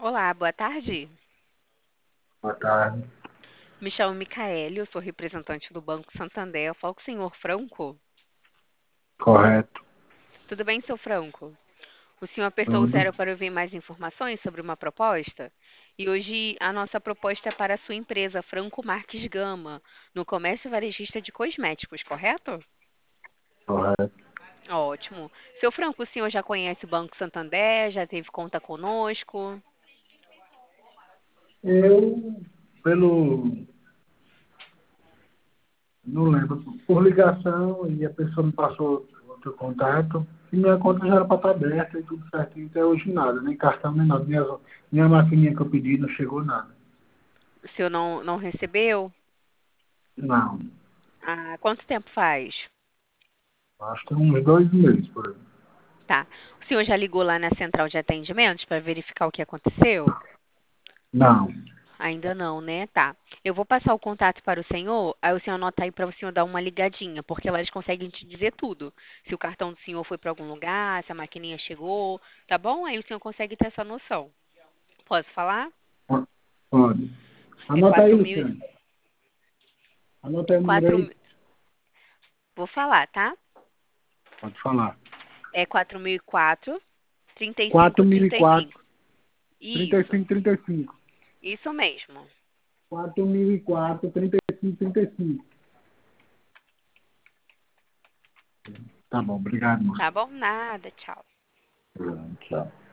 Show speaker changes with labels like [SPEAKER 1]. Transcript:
[SPEAKER 1] Olá, boa tarde.
[SPEAKER 2] Boa tarde.
[SPEAKER 1] Me chamo Micaele, eu sou representante do Banco Santander. Eu falo com o senhor Franco.
[SPEAKER 2] Correto.
[SPEAKER 1] Tudo bem, seu Franco? O senhor apertou o
[SPEAKER 2] Tudo.
[SPEAKER 1] zero para ouvir mais informações sobre uma proposta? E hoje a nossa proposta é para a sua empresa, Franco Marques Gama, no comércio varejista de cosméticos, correto?
[SPEAKER 2] Correto.
[SPEAKER 1] Ótimo. Seu Franco, o senhor já conhece o Banco Santander? Já teve conta conosco?
[SPEAKER 2] Eu, pelo. Não lembro. Por ligação, e a pessoa me passou outro contato. E minha conta já era para estar aberta e tudo certinho. Até hoje nada. Nem cartão, nem nada. Minha maquininha que eu pedi não chegou nada.
[SPEAKER 1] O senhor não recebeu?
[SPEAKER 2] Não.
[SPEAKER 1] Ah, quanto tempo faz?
[SPEAKER 2] Acho que tem uns 2 meses por aí.
[SPEAKER 1] Tá. O senhor já ligou lá na central de atendimentos para verificar o que aconteceu?
[SPEAKER 2] Não.
[SPEAKER 1] Ainda não, né? Tá. Eu vou passar o contato para o senhor, aí o senhor anota aí para o senhor dar uma ligadinha, porque lá eles conseguem te dizer tudo. Se o cartão do senhor foi para algum lugar, se a maquininha chegou, tá bom? Aí o senhor consegue ter essa noção. Posso falar?
[SPEAKER 2] Pode.
[SPEAKER 1] É
[SPEAKER 2] Anota aí,
[SPEAKER 1] 4.000,
[SPEAKER 2] Luciano. Anota aí o número
[SPEAKER 1] 4,
[SPEAKER 2] aí.
[SPEAKER 1] vou falar, tá?
[SPEAKER 2] Pode falar.
[SPEAKER 1] É 4004
[SPEAKER 2] 4004
[SPEAKER 1] 3535. Isso,
[SPEAKER 2] 3535.
[SPEAKER 1] isso mesmo.
[SPEAKER 2] 4004 3535. Tá bom, obrigado, moço.
[SPEAKER 1] Tá bom? Nada, tchau.
[SPEAKER 2] Tchau.